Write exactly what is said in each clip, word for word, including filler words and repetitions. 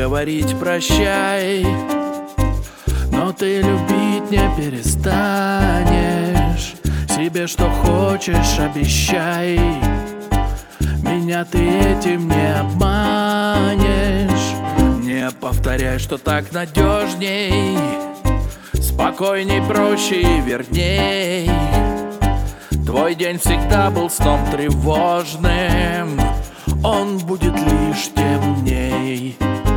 говорить прощай, но ты любить не перестанешь. Себе что хочешь обещай, меня ты этим не обманешь. Не повторяй, что так надежней, спокойней, проще и верней. Твой день всегда был сном тревожным, он будет лишь темней.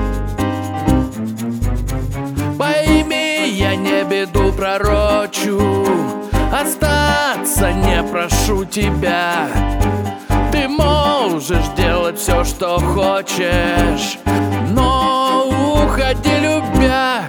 Пойми, я не беду пророчу, остаться не прошу тебя. Ты можешь делать все, что хочешь, но уходи, любя.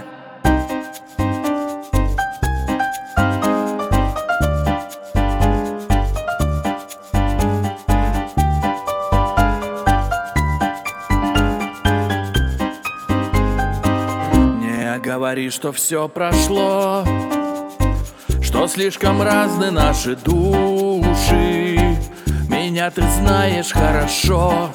Не говори, что все прошло, что слишком разны наши души. Меня ты знаешь хорошо,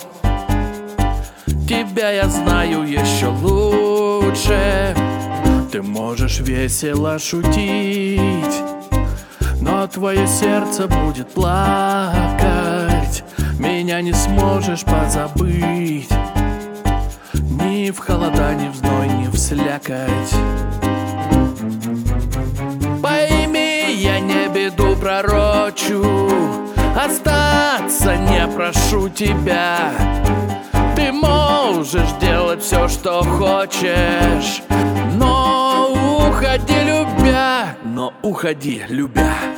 тебя я знаю еще лучше. Ты можешь весело шутить, но твое сердце будет плакать. Меня не сможешь позабыть ни в холода, ни в зной, ни в слякоть. Пойми, я не беду пророчу, остаться не прошу тебя. Ты можешь делать все, что хочешь, но уходи, любя. Но уходи, любя.